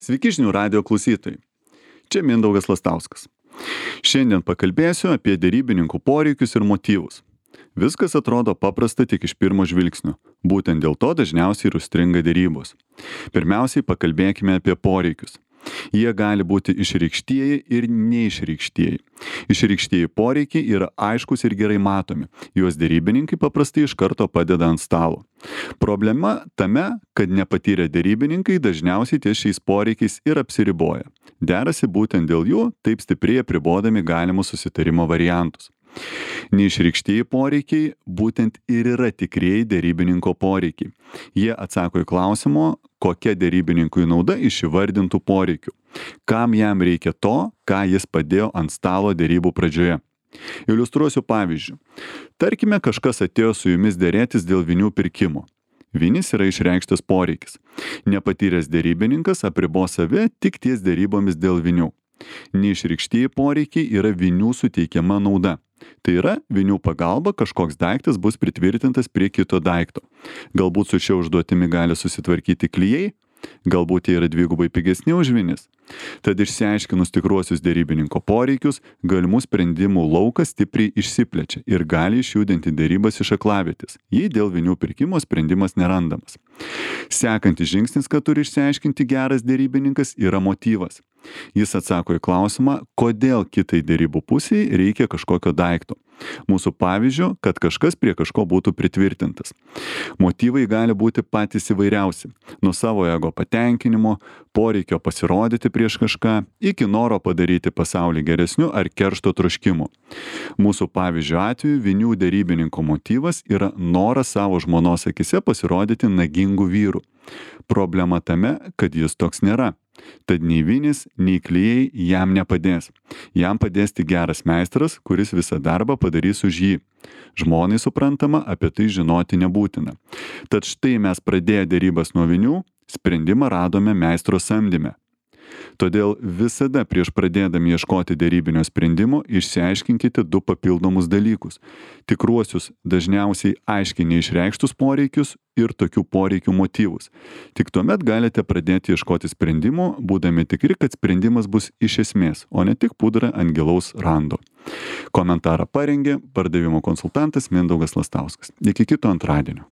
Sveiki žinių radijo klausytojai. Čia Mindaugas Lastauskas. Šiandien pakalbėsiu apie derybininkų poreikius ir motyvus. Viskas atrodo paprasta tik iš pirmo žvilgsnio. Būtent dėl to dažniausiai ir užstringa derybos. Pirmiausiai pakalbėkime apie poreikius. Jie gali būti išreikštieji ir neišreikštieji. Išreikštieji poreikiai yra aiškus ir gerai matomi. Juos derybininkai paprastai iš karto padeda ant stalo. Problema tame, kad nepatyrę derybininkai dažniausiai ties šiais poreikiais ir apsiriboja. Derasi būtent dėl jų, taip stipriai apribodami galimus susitarimo variantus. Neišreikštieji poreikiai būtent ir yra tikrieji derybininko poreikiai. Jie atsako į klausimo, kokia derybininkui nauda iš įvardintų poreikių. Kam jam reikia to, ką jis padėjo ant stalo derybų pradžioje. Iliustruosiu pavyzdžiu. Tarkime, kažkas atėjo su jumis derėtis dėl vinių pirkimo. Vinis yra išreikštas poreikis. Nepatyręs derybininkas apribos save tik ties derybomis dėl vinių. Neišreikštieji poreikiai yra vinių suteikiama nauda. Tai yra, vinių pagalba kažkoks daiktas bus pritvirtintas prie kito daikto. Galbūt su šia užduotimi gali susitvarkyti klijai, galbūt jie yra dvigubai pigesni už vinis. Tad išsiaiškinus tikruosius derybininko poreikius, galimų sprendimų laukas stipriai išsiplečia ir gali išjudinti derybas iš aklavietės, jei dėl vinių pirkimo sprendimas nerandamas. Sekantis žingsnis, kad turi išsiaiškinti geras derybininkas, yra motyvas. Jis atsako į klausimą, kodėl kitai derybų pusiai reikia kažkokio daikto. Mūsų pavyzdžio, kad kažkas prie kažko būtų pritvirtintas. Motyvai gali būti patys įvairiausi. Nuo savo ego patenkinimo, poreikio pasirodyti prieš kažką, iki noro padaryti pasaulį geresniu ar keršto troškimo. Mūsų pavyzdžio atveju vinių derybininko motyvas yra noras savo žmonos akise pasirodyti nagingu vyru. Problema tame, kad jis toks nėra. Tad nei vinis, nei klijai jam nepadės. Jam padės tik geras meistras, kuris visą darbą padarys už jį. Žmonai suprantama, apie tai žinoti nebūtina. Tad štai mes pradėję derybas nuo vinių, sprendimą radome meistro samdyme. Todėl visada prieš pradėdami ieškoti derybinio sprendimo išsiaiškinkite du papildomus dalykus. Tikruosius, dažniausiai aiškiai neišreikštus poreikius ir tokių poreikių motyvus. Tik tuomet galite pradėti ieškoti sprendimo, būdami tikri, kad sprendimas bus iš esmės, o ne tik pudra ant gilaus rando. Komentarą parengė pardavimo konsultantas Mindaugas Lastauskas. Iki kito antradienio.